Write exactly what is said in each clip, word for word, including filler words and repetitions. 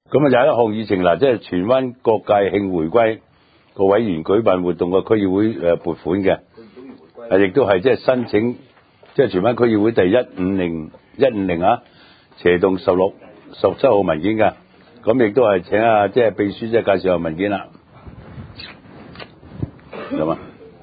咁啊，有一項議程嗱，即係荃灣各界慶回歸個委員舉辦活動嘅區議會誒撥款嘅，係亦都係即係申請，即係荃灣區議會第一五零一五零啊，斜棟十六十七號文件嘅，咁亦都係請啊即係秘書即係介紹下文件啦，有嘛？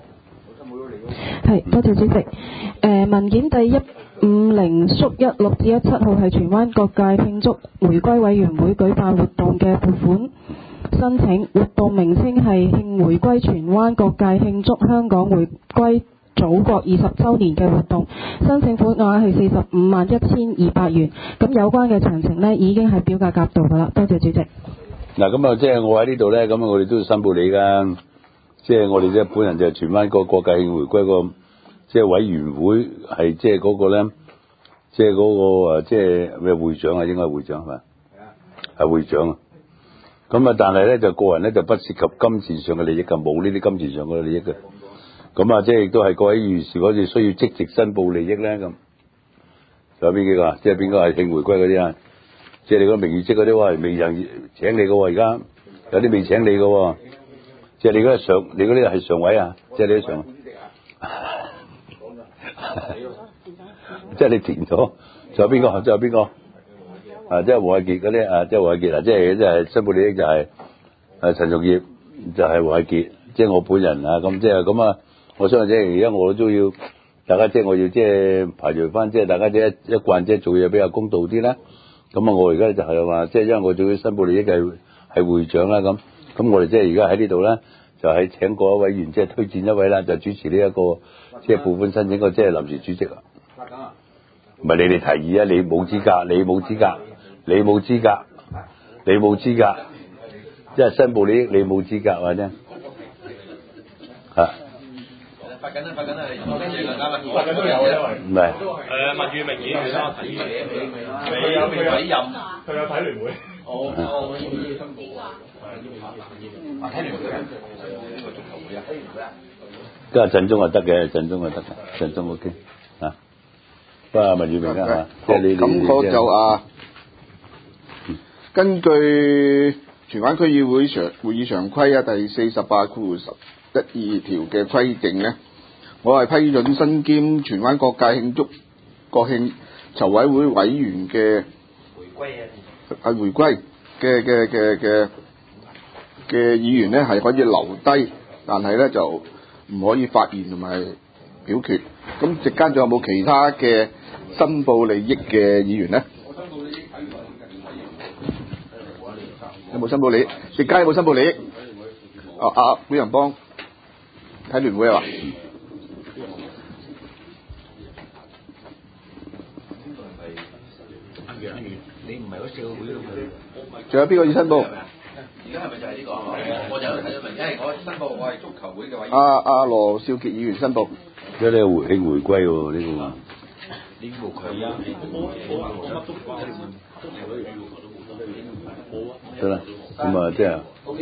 係，多謝主席。誒、呃、文件第一五零縮一六至一七號係荃灣各界慶祝回歸委員會舉辦活動嘅撥款申請，活動名稱係慶回歸荃灣各界慶祝香港回歸祖國二十週年嘅活動，申請款額係四十五萬一千二百元。咁有關嘅詳情呢已經喺表格夾度㗎啦。多謝主席。 嗱，咁啊，即係我喺呢度咧，咁我哋都要申報你㗎。即係我哋即係本人就係荃灣個各界慶回歸個即係委員會係即係嗰個咧，即係嗰個誒即係咩會長啊，應該係會長係咪？係啊，係會長啊。咁啊，但係咧就個人咧就不涉及金錢上嘅利益㗎，冇呢啲金錢上嘅利益嘅。咁啊，即係亦都係各位議員如果你需要積極申報利益咧，咁仲有邊幾個啊？即係邊個係慶回歸嗰啲啊？即係你嗰名譽職嗰啲喎，未人請你嘅喎，而家有啲未請你嘅喎。即係你嗰啲常，你嗰啲係常委啊？即係你啲常，即係你填咗，仲有邊個？仲有邊個？啊，即係黃偉傑嗰啲啊，即係黃偉傑啊，即係即係申報利益就係誒陳淑葉，就係黃偉傑，即係我本人啊，咁即係咁啊，我相信即係而家我都要大家即係我要即係排除翻，即係大家即係一貫即係做嘢比較公道啲啦。咁啊，我而家就係話，即係因為我做嘅申報利益係係會長啦咁。咁我哋即係而家喺呢度咧，就係請嗰一位員，即係推薦一位啦，就主持呢一個即係撥款申請個即係臨時主席啦。唔係你哋提議啊，你冇資格，你冇資格，你冇資格，你冇資格，即係申報利益你冇資格或者嚇。 發緊啦，發緊啦，你講緊嘢㗎，啱發緊都有啊，因為唔係。 誒，文裕明議員啦，提議你有被委任， 佢有睇聯會。 我我我要申報啊。啊，睇聯會啊，呢個足球會啊，睇聯會啊。 今日陣中係得嘅，陣中係得嘅，陣中 OK 啊。不過文裕明啊嚇，即係你咁我就啊，根據荃灣區議會常會議常規啊第四十八括十一二條嘅規定咧，我係批准身兼荃灣各界慶祝國慶籌委會委員嘅回歸啊， 係回歸嘅嘅嘅嘅嘅議員咧係可以留低，但係咧就唔可以發言同埋表決。咁席間仲有冇其他嘅申報利益嘅議員咧？有冇申報利益？席間有冇申報利益？啊啊，本人幫睇聯會啊嘛。 你唔係嗰社會㗎嘛？ 仲有邊個要申報？ 而家係咪就係呢個？我我就睇咗明，因為我申報我係足球會嘅委員。 阿阿羅少傑議員申報。 即係呢個回慶回歸喎，呢個。 呢個佢啊， 得啦，咁啊即係。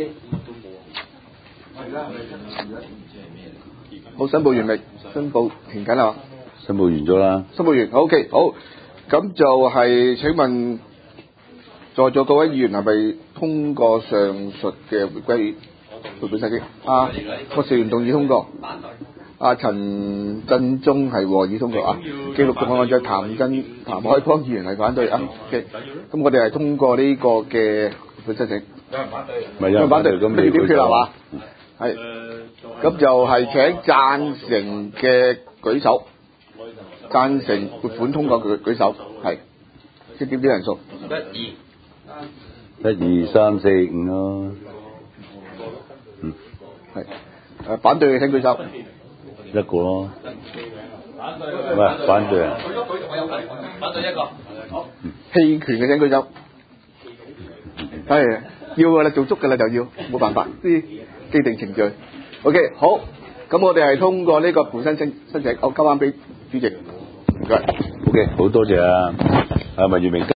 好，申報完未？申報停緊啦。 申報完咗啦。 申報完 ，OK， 好。咁就係請問在座各位議員係咪通過上述嘅回歸撥款申請？啊，郭兆元動議通過。阿陳振中係和議通過啊。記錄同我按照譚振譚海邦議員係反對啊。OK，咁我哋係通過呢個嘅撥款申請。 有人反對。 唔係有人反對，咁你點決係嘛？係。咁就係請贊成嘅舉手。贊成撥款通過舉舉手，係，即點啲人數？ 一二。一二三四五咯。嗯。 係。誒，反對請舉手。 一個咯。喂，反對啊？ 反對一個。好。 棄權嘅請舉手。係，要㗎啦，做足㗎啦就要，冇辦法，啲既定程序。OK，好，咁我哋係通過呢個撥款申請申請，我交翻俾主席。唔該。 OK，好多謝啊，啊文裕明。